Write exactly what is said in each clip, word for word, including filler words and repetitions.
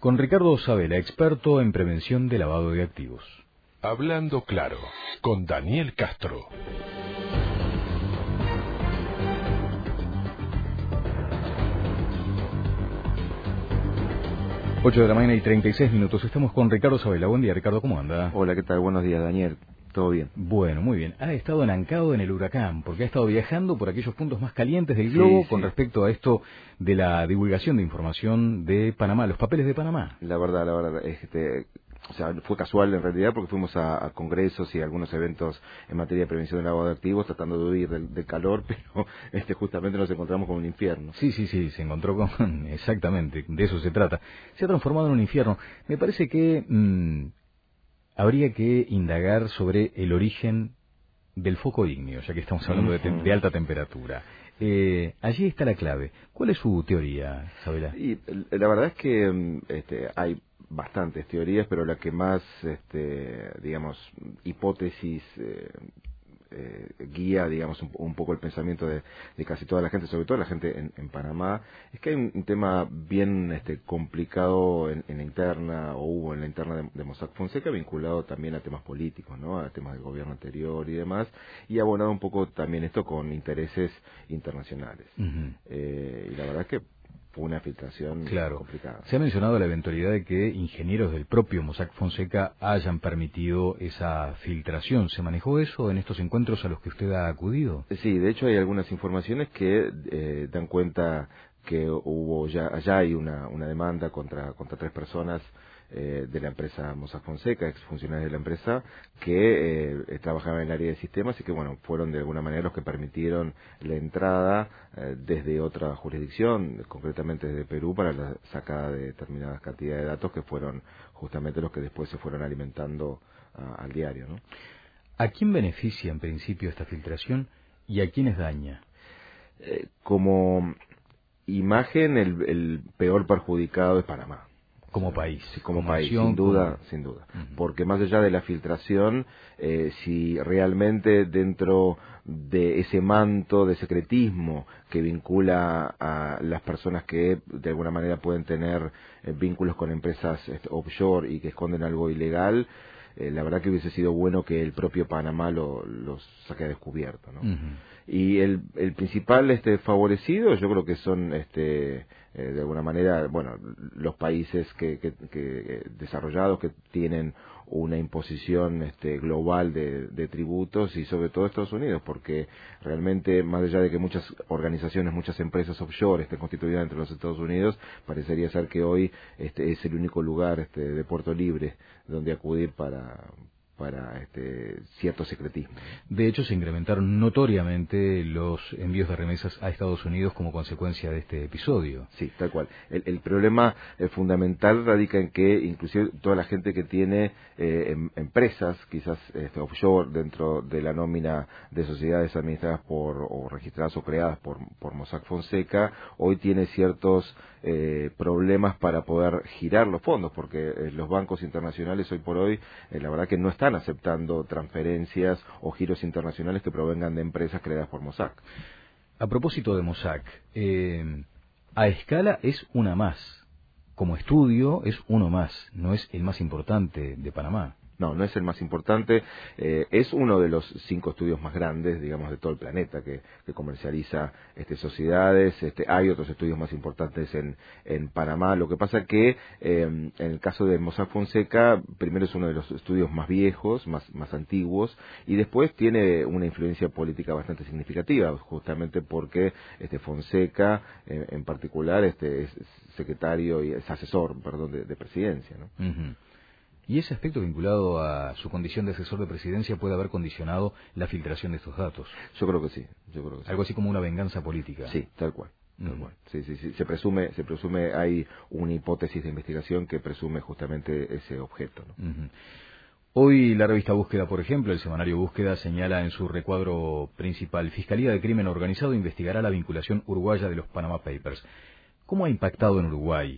Con Ricardo Sabela, experto en prevención de lavado de activos. Hablando claro, con Daniel Castro. ocho de la mañana y treinta y seis minutos. Estamos con Ricardo Sabela. Buen día, Ricardo, ¿cómo anda? Hola, ¿qué tal? Buenos días, Daniel. ¿Todo bien? Bueno, muy bien. Ha estado enancado en el huracán, porque ha estado viajando por aquellos puntos más calientes del globo sí, con sí. respecto a esto de la divulgación de información de Panamá, los papeles de Panamá. La verdad, la verdad, este, o sea, fue casual en realidad porque fuimos a, a congresos y a algunos eventos en materia de prevención del lavado de activos tratando de huir del, del calor, pero este justamente nos encontramos con un infierno. Sí, sí, sí, se encontró con... Exactamente, de eso se trata. Se ha transformado en un infierno. Me parece que... Mmm, habría que indagar sobre el origen del foco ígneo, ya que estamos hablando de, te de alta temperatura. Eh, allí está la clave. ¿Cuál es su teoría, Sabela? Y la verdad es que este, hay bastantes teorías, pero la que más, este, digamos, hipótesis eh, eh, guía, digamos, un, un poco el pensamiento de, de casi toda la gente, sobre todo la gente en, en Panamá, es que hay un, un tema bien este, complicado en, en la interna, o hubo en la interna de, de Mossack Fonseca, vinculado también a temas políticos, ¿no? A temas del gobierno anterior y demás, y abonado un poco también esto con intereses internacionales. Uh-huh. eh, y la verdad es que fue una filtración claro. complicada. Se ha mencionado la eventualidad de que ingenieros del propio Mossack Fonseca hayan permitido esa filtración. ¿Se manejó eso en estos encuentros a los que usted ha acudido? Sí, de hecho hay algunas informaciones que eh, dan cuenta que hubo ya, ya hay una, una demanda contra, contra tres personas eh, de la empresa Mossack Fonseca, exfuncionarios de la empresa, que eh, trabajaban en el área de sistemas y que, bueno, fueron de alguna manera los que permitieron la entrada eh, desde otra jurisdicción, concretamente desde Perú, para la sacada de determinadas cantidades de datos que fueron justamente los que después se fueron alimentando uh, al diario, ¿no? ¿A quién beneficia en principio esta filtración y a quiénes daña? Eh, como imagen, el, el peor perjudicado es Panamá. Como país. Sí, como, como país, nación, sin duda, como... sin duda. Uh-huh. Porque más allá de la filtración, eh, si realmente dentro de ese manto de secretismo que vincula a las personas que de alguna manera pueden tener eh, vínculos con empresas este, offshore y que esconden algo ilegal, eh, la verdad que hubiese sido bueno que el propio Panamá lo, los saque a descubierto, ¿no? Uh-huh. Y el, el principal este favorecido, yo creo que son este eh, de alguna manera, bueno, los países que, que, que desarrollados que tienen una imposición este global de, de tributos y sobre todo Estados Unidos, porque realmente más allá de que muchas organizaciones, muchas empresas offshore estén constituidas entre los Estados Unidos, parecería ser que hoy este es el único lugar este de puerto libre donde acudir para para este cierto secretismo. De hecho, se incrementaron notoriamente los envíos de remesas a Estados Unidos como consecuencia de este episodio. Sí, tal cual. El, el problema eh, fundamental radica en que inclusive toda la gente que tiene eh, em, empresas, quizás este, offshore, dentro de la nómina de sociedades administradas por, o registradas o creadas por, por Mossack Fonseca, hoy tiene ciertos eh, problemas para poder girar los fondos, porque eh, los bancos internacionales hoy por hoy, eh, la verdad que no están aceptando transferencias o giros internacionales que provengan de empresas creadas por Mossack. A propósito de Mossack, eh, a escala es una más, como estudio es uno más, no es el más importante de Panamá. No, no es el más importante, eh, es uno de los cinco estudios más grandes, digamos, de todo el planeta que, que comercializa este, sociedades. Este, hay otros estudios más importantes en, en Panamá. Lo que pasa que eh, en el caso de Mossack Fonseca, primero es uno de los estudios más viejos, más, más antiguos, y después tiene una influencia política bastante significativa, justamente porque este Fonseca, eh, en particular, este es secretario y es asesor, perdón, de, de presidencia, ¿no? Uh-huh. ¿Y ese aspecto vinculado a su condición de asesor de presidencia puede haber condicionado la filtración de estos datos? Yo creo que sí, yo creo que sí. Algo así como una venganza política. Sí, tal cual. Tal uh-huh. cual. Sí, sí, sí. Se presume, se presume, hay una hipótesis de investigación que presume justamente ese objeto, ¿no? Uh-huh. Hoy la revista Búsqueda, por ejemplo, el semanario Búsqueda, señala en su recuadro principal: Fiscalía de Crimen Organizado investigará la vinculación uruguaya de los Panama Papers. ¿Cómo ha impactado en Uruguay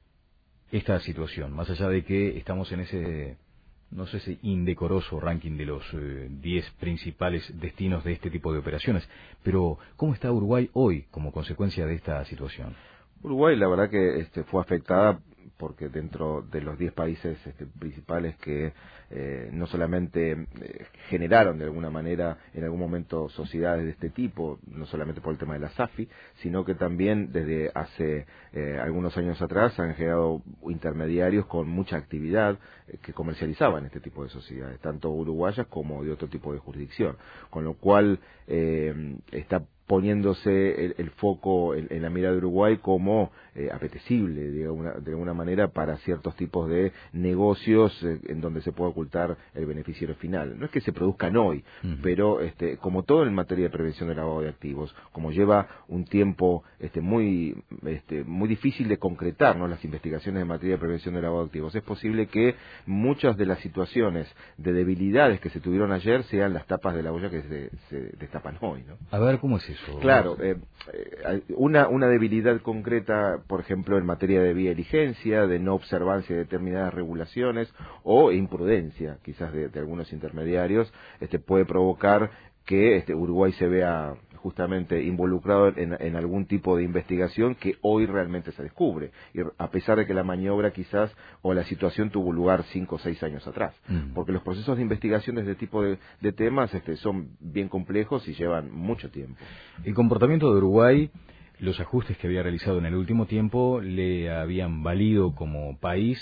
esta situación, más allá de que estamos en ese, no sé si indecoroso ranking de los diez eh, principales destinos de este tipo de operaciones, pero ¿cómo está Uruguay hoy como consecuencia de esta situación? Uruguay, la verdad que este, fue afectada porque dentro de los diez países este, principales que eh, no solamente eh, generaron de alguna manera en algún momento sociedades de este tipo, no solamente por el tema de la SAFI, sino que también desde hace eh, algunos años atrás han generado intermediarios con mucha actividad eh, que comercializaban este tipo de sociedades, tanto uruguayas como de otro tipo de jurisdicción, con lo cual eh, está poniéndose el, el foco en, en la mirada de Uruguay como eh, apetecible de alguna, de alguna manera para ciertos tipos de negocios eh, en donde se puede ocultar el beneficiario final. No es que se produzcan hoy, uh-huh. pero este, como todo en materia de prevención del lavado de activos, como lleva un tiempo este, muy este, muy difícil de concretar, ¿no?, las investigaciones en materia de prevención del lavado de activos, es posible que muchas de las situaciones de debilidades que se tuvieron ayer sean las tapas de la olla que se, se destapan hoy, ¿no? A ver, ¿cómo es eso? Claro, eh, eh, una, una debilidad concreta, por ejemplo, en materia de vía diligencia, de no observancia de determinadas regulaciones o imprudencia, quizás de, de algunos intermediarios, este, puede provocar que este, Uruguay se vea justamente involucrado en, en algún tipo de investigación que hoy realmente se descubre, y a pesar de que la maniobra quizás o la situación tuvo lugar cinco o seis años atrás, mm. porque los procesos de investigación de este tipo de, de temas este, son bien complejos y llevan mucho tiempo. El comportamiento de Uruguay, los ajustes que había realizado en el último tiempo, le habían valido como país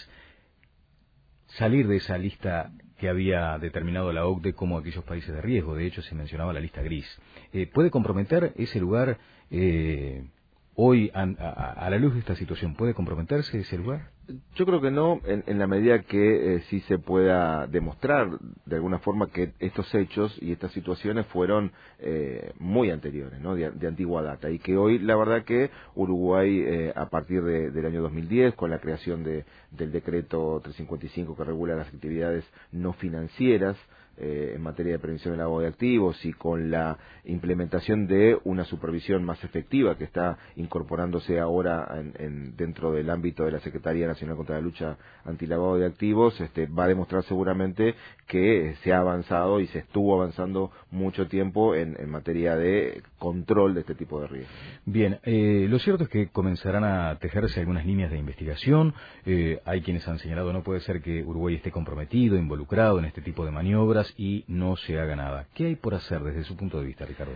salir de esa lista que había determinado la O C D E como aquellos países de riesgo. De hecho, se mencionaba la lista gris. Eh, ¿Puede comprometer ese lugar eh, hoy, a, a, a la luz de esta situación? ¿Puede comprometerse ese lugar? Yo creo que no, en, en la medida que eh, sí se pueda demostrar de alguna forma que estos hechos y estas situaciones fueron eh, muy anteriores, ¿no?, de, de antigua data, y que hoy la verdad que Uruguay eh, a partir de, del año dos mil diez, con la creación de, del decreto trescientos cincuenta y cinco que regula las actividades no financieras eh, en materia de prevención del lavado de activos, y con la implementación de una supervisión más efectiva que está incorporándose ahora en, en, dentro del ámbito de la Secretaría Nacional contra la Lucha Antilavado de Activos, este, va a demostrar seguramente que se ha avanzado y se estuvo avanzando mucho tiempo en, en materia de control de este tipo de riesgos. Bien, eh, lo cierto es que comenzarán a tejerse algunas líneas de investigación. Eh, hay quienes han señalado no puede ser que Uruguay esté comprometido, involucrado en este tipo de maniobras y no se haga nada. ¿Qué hay por hacer desde su punto de vista, Ricardo?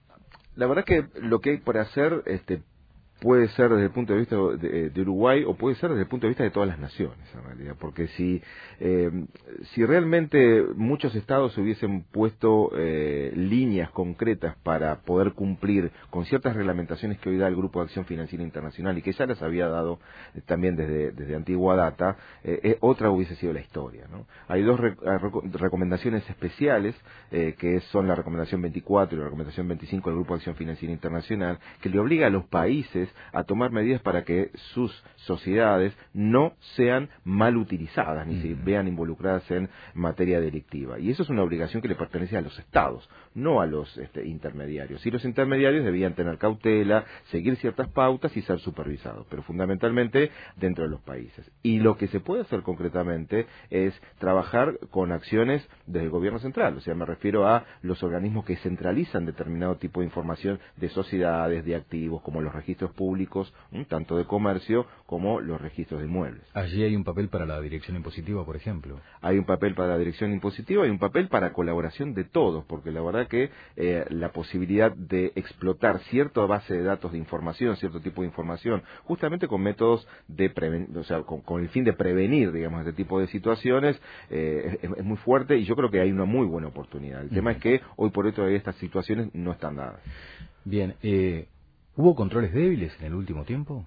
La verdad que lo que hay por hacer este, puede ser desde el punto de vista de, de Uruguay o puede ser desde el punto de vista de todas las naciones, en realidad, porque si eh, si realmente muchos estados hubiesen puesto eh, líneas concretas para poder cumplir con ciertas reglamentaciones que hoy da el Grupo de Acción Financiera Internacional y que ya las había dado eh, también desde, desde antigua data, eh, eh, otra hubiese sido la historia, ¿no? Hay dos re, re, recomendaciones especiales, eh, que son la recomendación veinticuatro y la recomendación veinticinco del Grupo de Acción Financiera Internacional, que le obliga a los países a tomar medidas para que sus sociedades no sean mal utilizadas, ni mm. se vean involucradas en materia delictiva. Y eso es una obligación que le pertenece a los estados, no a los este, intermediarios. Y los intermediarios debían tener cautela, seguir ciertas pautas y ser supervisados, pero fundamentalmente dentro de los países. Y lo que se puede hacer concretamente es trabajar con acciones desde el gobierno central, o sea, me refiero a los organismos que centralizan determinado tipo de información de sociedades, de activos, como los registros públicos, ¿m? tanto de comercio como los registros de inmuebles. Allí hay un papel para la dirección impositiva, por ejemplo. Hay un papel para la dirección impositiva, hay un papel para colaboración de todos, porque la verdad que eh, la posibilidad de explotar cierta base de datos de información, cierto tipo de información, justamente con métodos de preven o sea, con, con el fin de prevenir, digamos, este tipo de situaciones, eh, es, es muy fuerte y yo creo que hay una muy buena oportunidad. El uh-huh. tema es que hoy por hoy todavía estas situaciones no están dadas. Bien, eh, ¿hubo controles débiles en el último tiempo?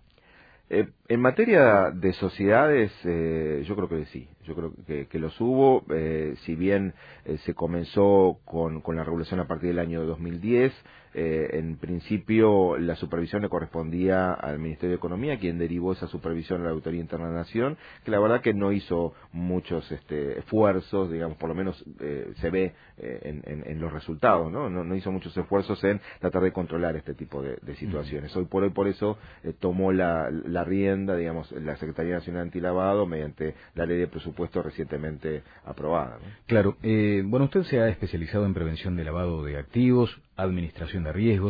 Eh, en materia de sociedades, eh, yo creo que sí, yo creo que, que los hubo, eh, si bien eh, se comenzó con, con la regulación a partir del año dos mil diez, eh, en principio la supervisión le correspondía al Ministerio de Economía, quien derivó esa supervisión a la Auditoría Interna de la Nación, que la verdad que no hizo muchos este, esfuerzos, digamos, por lo menos eh, se ve eh, en, en, en los resultados, ¿no? ¿no? No hizo muchos esfuerzos en tratar de controlar este tipo de, de situaciones. Hoy por hoy, por eso, eh, tomó la, la rienda, digamos, la Secretaría Nacional Antilavado mediante la ley de presupuesto recientemente aprobada, ¿no? Claro. Eh, bueno, usted se ha especializado en prevención de lavado de activos, administración de riesgos.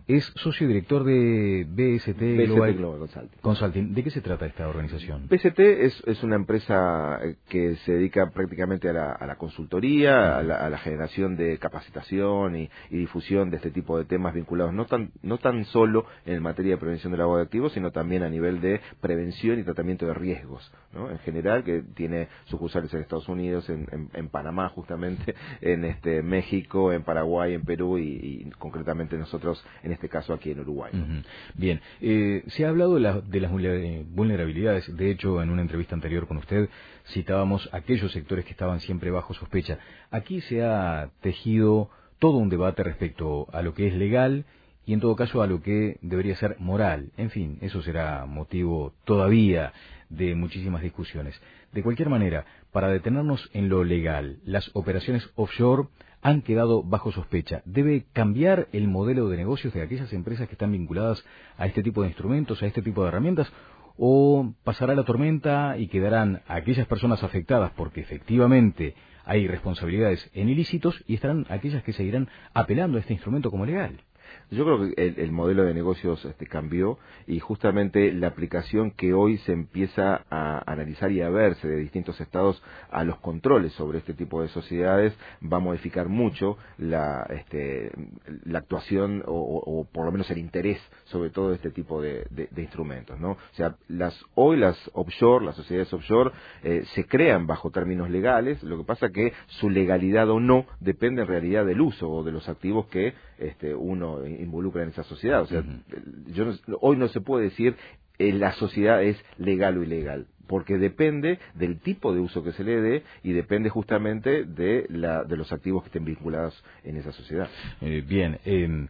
Es socio director de B S T, B S T Global, Global Consulting. Consulting. ¿De qué se trata esta organización? B S T es, es una empresa que se dedica prácticamente a la, a la consultoría, a la, a la generación de capacitación y, y difusión de este tipo de temas vinculados no tan, no tan solo en materia de prevención del lavado de activos, sino también a nivel de prevención y tratamiento de riesgos, ¿no? En general, que tiene sucursales en Estados Unidos, en, en, en Panamá justamente, en este México, en Paraguay, en Perú y, y concretamente nosotros en este caso aquí en Uruguay, ¿no? Uh-huh. Bien, eh, se ha hablado de, la, de las vulnerabilidades. De hecho, en una entrevista anterior con usted citábamos aquellos sectores que estaban siempre bajo sospecha. Aquí se ha tejido todo un debate respecto a lo que es legal y en todo caso a lo que debería ser moral. En fin, eso será motivo todavía de muchísimas discusiones. De cualquier manera, para detenernos en lo legal, las operaciones offshore han quedado bajo sospecha. ¿Debe cambiar el modelo de negocios de aquellas empresas que están vinculadas a este tipo de instrumentos, a este tipo de herramientas? ¿O pasará la tormenta y quedarán aquellas personas afectadas porque efectivamente hay responsabilidades en ilícitos y estarán aquellas que seguirán apelando a este instrumento como legal? Yo creo que el, el modelo de negocios este, cambió y justamente la aplicación que hoy se empieza a analizar y a verse de distintos estados a los controles sobre este tipo de sociedades va a modificar mucho la, este, la actuación o, o, o por lo menos el interés sobre todo este tipo de, de, de instrumentos, ¿no? O sea, las, hoy las offshore, las sociedades offshore eh, se crean bajo términos legales, lo que pasa que su legalidad o no depende en realidad del uso o de los activos que este, uno involucra en esa sociedad. O sea, uh-huh. yo no, hoy no se puede decir eh, la sociedad es legal o ilegal, porque depende del tipo de uso que se le dé y depende justamente de, la, de los activos que estén vinculados en esa sociedad. Eh, bien, eh,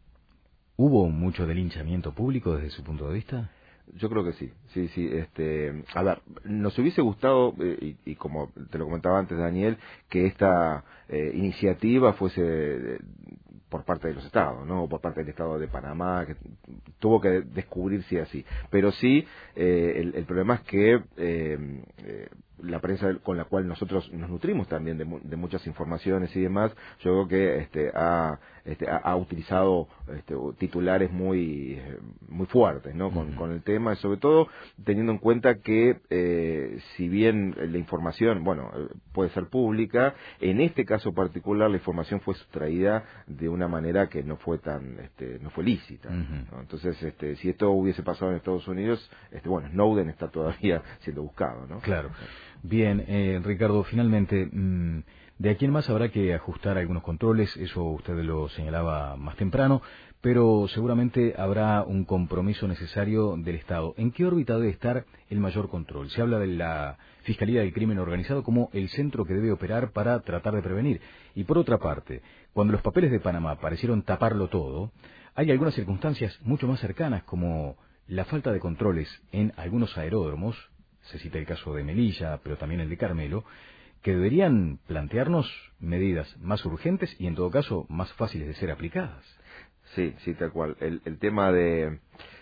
¿hubo mucho delinchamiento público desde su punto de vista? Yo creo que sí, sí, sí. Este, a ver, nos hubiese gustado, eh, y, y como te lo comentaba antes, Daniel, que esta eh, iniciativa fuese eh, por parte de los estados, ¿no? O por parte del estado de Panamá, que tuvo que descubrirse así. Pero sí, eh, el, el problema es que eh, eh, la prensa con la cual nosotros nos nutrimos también de, de muchas informaciones y demás, yo creo que este, ha, este, ha, ha utilizado este, titulares muy muy fuertes, ¿no? Con, uh-huh. con el tema, sobre todo teniendo en cuenta que eh, si bien la información, bueno, puede ser pública, en este caso particular la información fue sustraída de una manera que no fue tan, este, no fue lícita, uh-huh. ¿no? Entonces, este, si esto hubiese pasado en Estados Unidos, este, bueno, Snowden está todavía siendo buscado, ¿no? Claro. Bien, eh, Ricardo, finalmente, mmm, de aquí en más habrá que ajustar algunos controles, eso usted lo señalaba más temprano, pero seguramente habrá un compromiso necesario del Estado. ¿En qué órbita debe estar el mayor control? Se habla de la Fiscalía del Crimen Organizado como el centro que debe operar para tratar de prevenir. Y por otra parte, cuando los papeles de Panamá parecieron taparlo todo, hay algunas circunstancias mucho más cercanas como la falta de controles en algunos aeródromos, se cita el caso de Melilla, pero también el de Carmelo, que deberían plantearnos medidas más urgentes y en todo caso más fáciles de ser aplicadas. Sí, sí, tal cual. El, el tema de,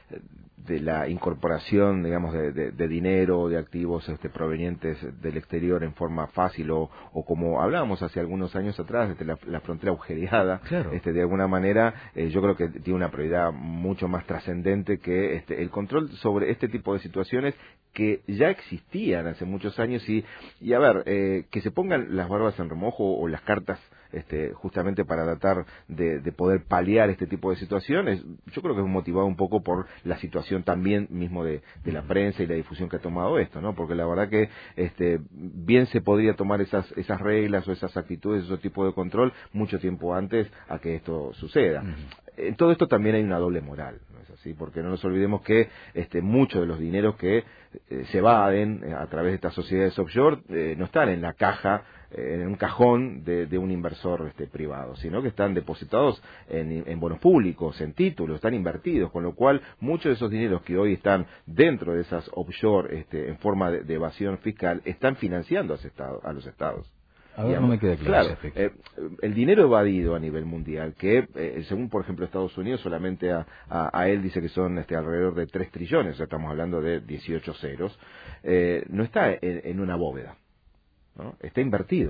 de la incorporación, digamos, de, de, de dinero, de activos este, provenientes del exterior en forma fácil o, o como hablábamos hace algunos años atrás, este, la, la frontera agujereada, claro. este, de alguna manera, eh, yo creo que tiene una prioridad mucho más trascendente que este, el control sobre este tipo de situaciones que ya existían hace muchos años y, y a ver, eh, que se pongan las barbas en remojo o las cartas este, justamente para tratar de, de poder paliar este tipo de situaciones, yo creo que es motivado un poco por la situación también mismo de, de la prensa y la difusión que ha tomado esto, ¿no? Porque la verdad que este, bien se podría tomar esas, esas reglas o esas actitudes, ese tipo de control mucho tiempo antes a que esto suceda. Uh-huh. En todo esto también hay una doble moral, ¿no es así? Porque no nos olvidemos que este, muchos de los dineros que eh, se evaden eh, a través de estas sociedades offshore eh, no están en la caja, eh, en un cajón de, de un inversor este, privado, sino que están depositados en, en bonos públicos, en títulos, están invertidos, con lo cual muchos de esos dineros que hoy están dentro de esas offshore este, en forma de, de evasión fiscal están financiando a los estados. A los estados. A ver, no me queda claro. Claro, eh, el dinero evadido a nivel mundial, que eh, según por ejemplo Estados Unidos, solamente a, a, a él dice que son este, alrededor de tres trillones, o sea, estamos hablando de dieciocho ceros, eh, no está en, en una bóveda, ¿no? Está invertido.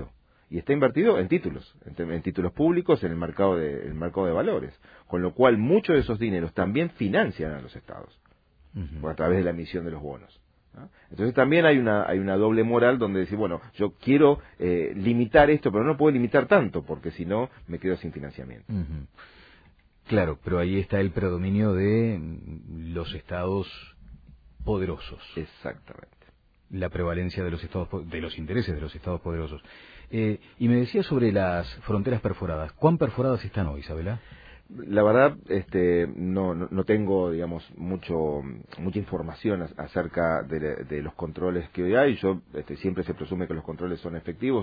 y está invertido en títulos, en, en títulos públicos, en el mercado de, el mercado de valores, con lo cual muchos de esos dineros también financian a los estados, uh-huh. a través de la emisión de los bonos. ¿no? Entonces también hay una hay una doble moral donde decir, bueno, yo quiero eh, limitar esto, pero no puedo limitar tanto, porque si no me quedo sin financiamiento. Uh-huh. Claro, pero ahí está el predominio de los estados poderosos. Exactamente. La prevalencia de los estados de los intereses de los estados poderosos. Eh, y me decía sobre las fronteras perforadas. ¿Cuán perforadas están hoy, Isabela? La verdad, este, no, no, no tengo, digamos, mucho, mucha información acerca de, de los controles que hoy hay. Yo, este, siempre se presume que los controles son efectivos.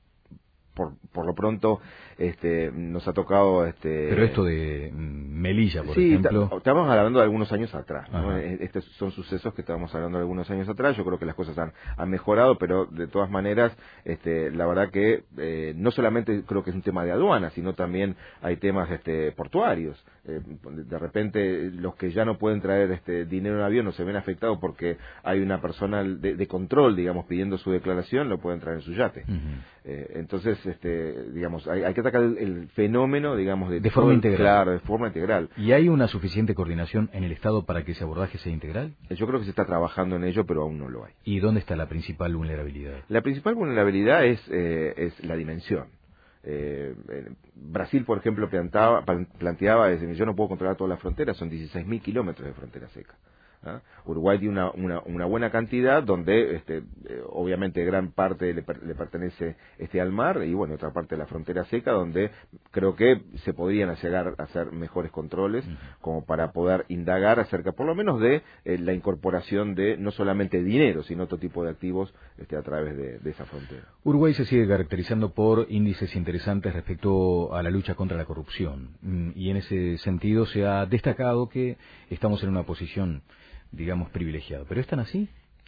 Por, por lo pronto, este, nos ha tocado, este. Pero esto de Melilla, por sí, ejemplo. Sí, estamos hablando de algunos años atrás, ¿no? Estos son sucesos que estamos hablando de algunos años atrás. Yo creo que las cosas han, han mejorado, pero de todas maneras, este, la verdad que eh, no solamente creo que es un tema de aduana, sino también hay temas, este, portuarios. Eh, de repente, los que ya no pueden traer, este, dinero en avión no se ven afectados porque hay una persona de, de control, digamos, pidiendo su declaración, lo pueden traer en su yate. Uh-huh. eh, entonces, este, digamos, hay, hay que atacar el, el fenómeno, digamos, de, de forma todo, integral. Claro, de forma integral. ¿Y hay una suficiente coordinación en el Estado para que ese abordaje sea integral? Yo creo que se está trabajando en ello, pero aún no lo hay. ¿Y dónde está la principal vulnerabilidad? La principal vulnerabilidad es, eh, es la dimensión. Eh, Brasil, por ejemplo, planteaba, planteaba decir, yo no puedo controlar todas las fronteras, son dieciséis mil kilómetros de frontera seca. ¿Ah? Uruguay tiene una, una, una buena cantidad donde este, eh, obviamente gran parte le, per, le pertenece este al mar y bueno, otra parte de la frontera seca donde creo que se podrían llegar a hacer mejores controles uh-huh. como para poder indagar acerca por lo menos de eh, la incorporación de no solamente dinero sino otro tipo de activos este, a través de, de esa frontera. Uruguay se sigue caracterizando por índices interesantes respecto a la lucha contra la corrupción y en ese sentido se ha destacado que estamos en una posición digamos, privilegiado. ¿Pero es tan así?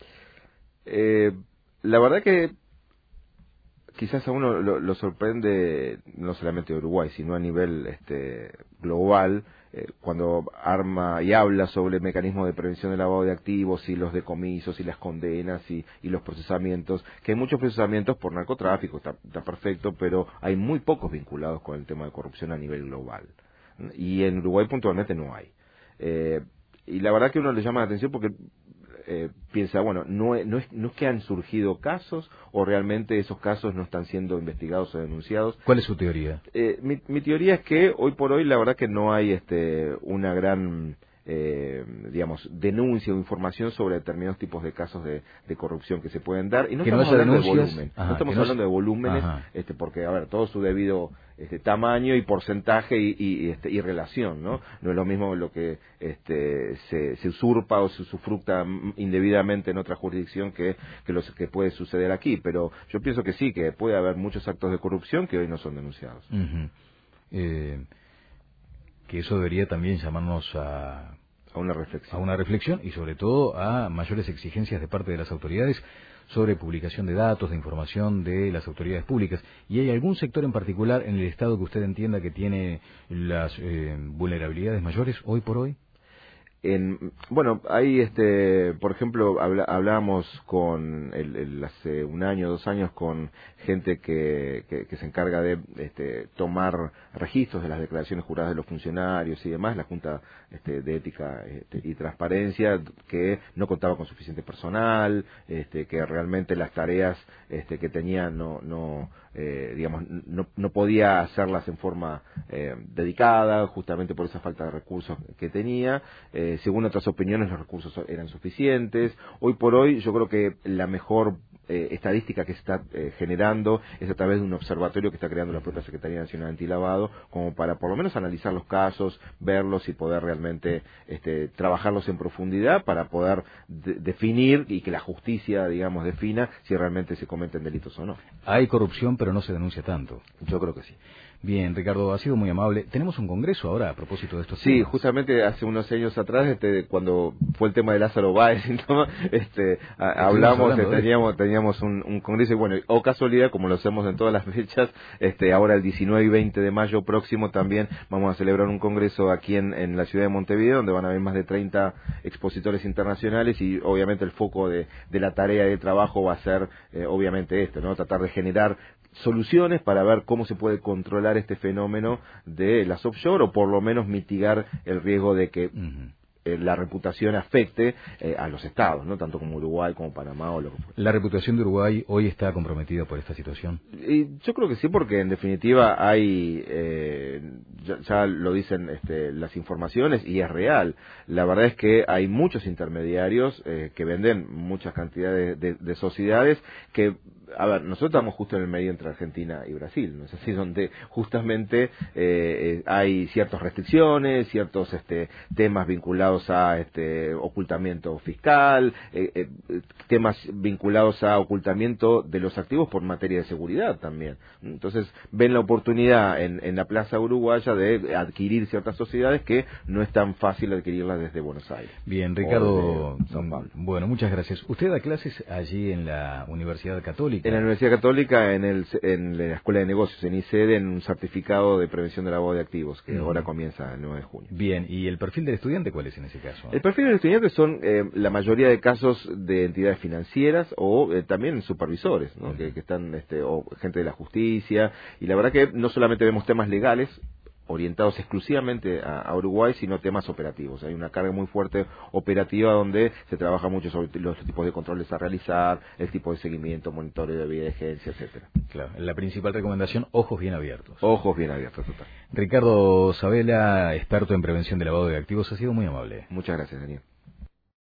Eh, la verdad que quizás a uno lo, lo sorprende, no solamente de Uruguay, sino a nivel este, global, eh, cuando arma y habla sobre el mecanismo de prevención del lavado de activos y los decomisos y las condenas y, y los procesamientos, que hay muchos procesamientos por narcotráfico, está, está perfecto, pero hay muy pocos vinculados con el tema de corrupción a nivel global. Y en Uruguay puntualmente no hay. Eh, Y la verdad que uno le llama la atención porque eh, piensa, bueno, no, no, es, no es que han surgido casos o realmente esos casos no están siendo investigados o denunciados. ¿Cuál es su teoría? Eh, mi, mi teoría es que hoy por hoy la verdad que no hay este una gran, eh, digamos, denuncia o información sobre determinados tipos de casos de, de corrupción que se pueden dar. Y no estamos no hablando denuncias, de volumen, ajá, no estamos no hablando de volúmenes, este, porque, a ver, todo su debido este tamaño y porcentaje y, y, este, y relación, ¿no? No es lo mismo lo que este, se, se usurpa o se usufructa indebidamente en otra jurisdicción que, que lo que puede suceder aquí, pero yo pienso que sí, que puede haber muchos actos de corrupción que hoy no son denunciados. Uh-huh. eh, que eso debería también llamarnos a, a una reflexión. A una reflexión y sobre todo a mayores exigencias de parte de las autoridades sobre publicación de datos, de información de las autoridades públicas. ¿Y hay algún sector en particular en el Estado que usted entienda que tiene las eh, vulnerabilidades mayores hoy por hoy? En, bueno, ahí, este, por ejemplo, habla, hablábamos con, el, el, hace un año, dos años, con gente que, que, que se encarga de este, tomar registros de las declaraciones juradas de los funcionarios y demás, la Junta este, de Ética este, y Transparencia, que no contaba con suficiente personal, este, que realmente las tareas este, que tenía no, no eh, digamos, no, no podía hacerlas en forma eh, dedicada, justamente por esa falta de recursos que tenía. Eh, según otras opiniones, los recursos eran suficientes. Hoy por hoy, yo creo que la mejor eh, estadística que se está eh, generando es a través de un observatorio que está creando la propia Secretaría Nacional Antilavado, como para por lo menos analizar los casos, verlos y poder realmente este, trabajarlos en profundidad para poder de definir y que la justicia, digamos, defina si realmente se cometen delitos o no. Hay corrupción, pero no se denuncia tanto. Yo creo que sí. Bien, Ricardo, ha sido muy amable. Tenemos un congreso ahora a propósito de estos Sí, temas. justamente hace unos años atrás, este, cuando fue el tema de Lázaro Báez, ¿no? este, a, hablamos, eh, teníamos, teníamos un, un congreso y bueno, o casualidad, como lo hacemos en todas las fechas, este, ahora el diecinueve y veinte de mayo próximo también vamos a celebrar un congreso aquí en, en la ciudad de Montevideo, donde van a haber más de treinta expositores internacionales y obviamente el foco de, de la tarea de trabajo va a ser, eh, obviamente este, ¿no? Tratar de generar soluciones para ver cómo se puede controlar este fenómeno de las offshore o por lo menos mitigar el riesgo de que uh-huh. la reputación afecte eh, a los estados, no tanto como Uruguay, como Panamá o lo que fuera. ¿La reputación de Uruguay hoy está comprometida por esta situación? Y yo creo que sí, porque en definitiva hay, eh, ya, ya lo dicen este, las informaciones y es real. La verdad es que hay muchos intermediarios eh, que venden muchas cantidades de, de, de sociedades que, a ver, nosotros estamos justo en el medio entre Argentina y Brasil, ¿no es así? Donde justamente eh, hay ciertas restricciones, ciertos este, temas vinculados a este ocultamiento fiscal, eh, eh, temas vinculados a ocultamiento de los activos por materia de seguridad también. Entonces ven la oportunidad en, en la plaza uruguaya de adquirir ciertas sociedades que no es tan fácil adquirirlas desde Buenos Aires. Bien, Ricardo, bueno, muchas gracias. ¿Usted da clases allí en la Universidad Católica? En la Universidad Católica, en, el, en la Escuela de Negocios, en I C E D E, en un certificado de prevención del lavado de activos, que mm. ahora comienza el nueve de junio. Bien, ¿y el perfil del estudiante cuál es en ese caso? El perfil de los estudiantes son eh, la mayoría de casos de entidades financieras o eh, también supervisores, ¿no? Uh-huh. que, que están, este, o gente de la justicia, y la verdad que no solamente vemos temas legales orientados exclusivamente a, a Uruguay, sino temas operativos. Hay una carga muy fuerte operativa donde se trabaja mucho sobre los tipos de controles a realizar, el tipo de seguimiento, monitoreo de evidencia, etcétera. Claro, la principal recomendación, ojos bien abiertos. Ojos bien abiertos, total. Ricardo Sabela, experto en prevención de lavado de activos, ha sido muy amable. Muchas gracias, Daniel.